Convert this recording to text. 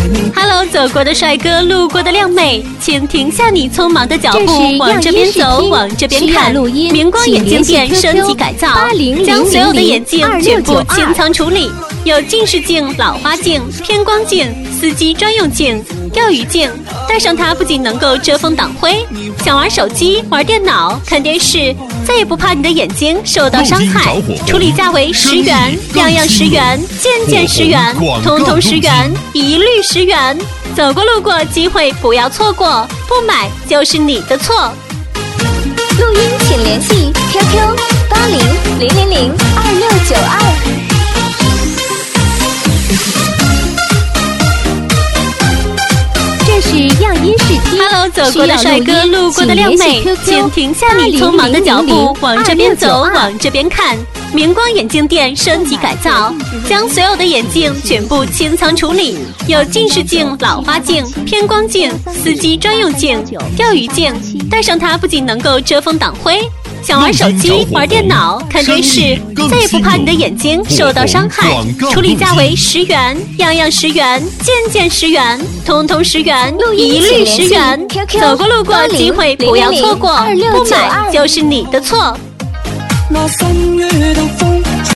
Hello， 走过的帅哥，路过的靓妹，请停下你匆忙的脚步，往这边走，往这边看。明光眼镜店升级改造，将所有的眼镜全部清仓处理，有近视镜、老花镜、偏光镜、司机专用镜、钓鱼镜，戴上它不仅能够遮风挡灰，想玩手机、玩电脑、看电视，再也不怕你的眼睛受到伤害。处理价为10元，样样10元，件件10元，通通10元，一律10元。走过路过，机会不要错过，不买就是你的错。 录音请联系 QQ80000262。这是样音试听。 Hello， 走过的帅哥，路过的靓妹，请停下你匆忙的脚步，往这边走，往这边看。明光眼镜店升级改造，将所有的眼镜全部清仓处理，有近视镜、老花镜、偏光镜、司机专用镜、钓鱼镜，戴上它不仅能够遮风挡灰，想玩手机、玩电脑、看电视，再也不怕你的眼睛受到伤害。处理价为10元，样样10元，件件10元，通通10元，一律10元。走过路过，机会不要错过，不买就是你的错。 那心於到風